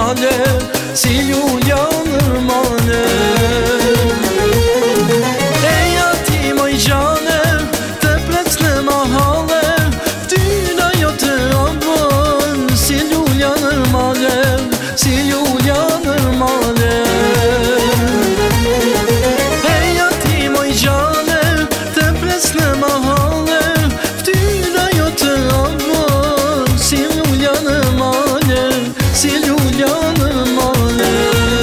male, si lullanër male. Eja ti moj gjane, të plec në mahale, tyna jo të ambon, si lullanër male, si lullanër male. Eja ti moj gjane, të plec në mahale, tyna jo të ambon, si lullanër male, si lullanër male.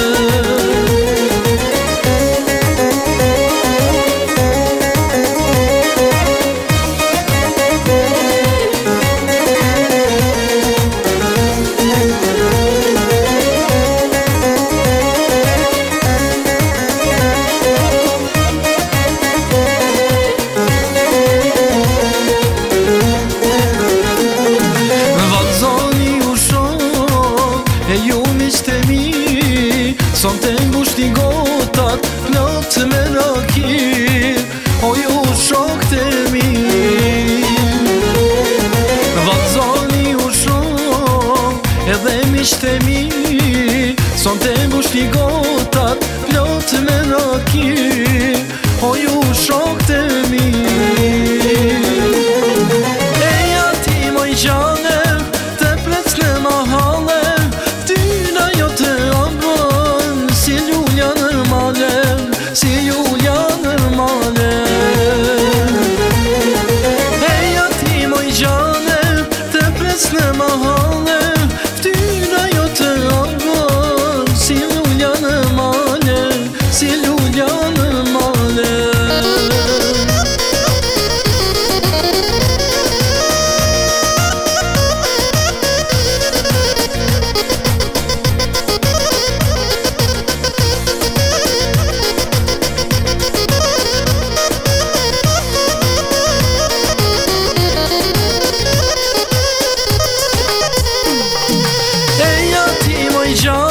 E ju mishte mi, son të ngushti gotat, plot me rakir, o ju shok të mi. Vazoni u shok, edhe mishte mi, son të ngushti gotat, plot me rakir, o ju shok të mi. Eja ti moj gjane, të plec në mahale, si lullanër male. Eja ti moj gjane, të plec në mahale, ftyra jo të ambon, si lullanër male, si lullanër male. Eja ti moj gjane,